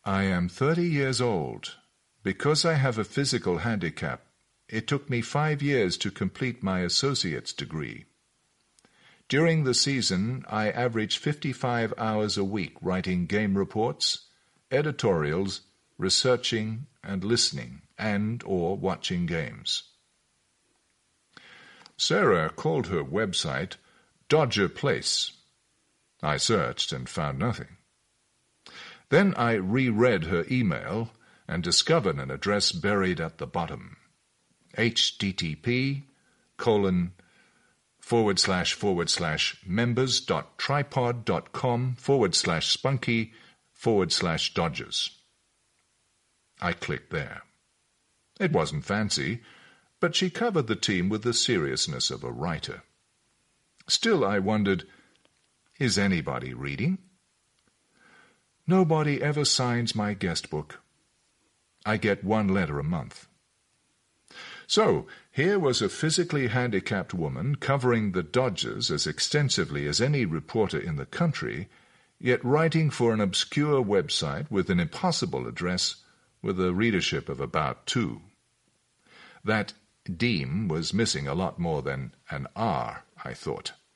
I am 30 years old. Because I have a physical handicap, it took me 5 years to complete my associate's degree. During the season, I averaged 55 hours a week writing game reports, editorials, researching and listening, and/or watching games. Sarah called her website Dodger Place. I searched and found nothing. Then I reread her email and discovered an address buried at the bottom. http://members.tripod.com/spunky/Dodgers. I clicked there. It wasn't fancy, but she covered the team with the seriousness of a writer. Still, I wondered, is anybody reading? Nobody ever signs my guest book. I get 1 letter a month. So, here was a physically handicapped woman covering the Dodgers as extensively as any reporter in the country, yet writing for an obscure website with an impossible address with a readership of about 2. That Deem was missing a lot more than an R, I thought.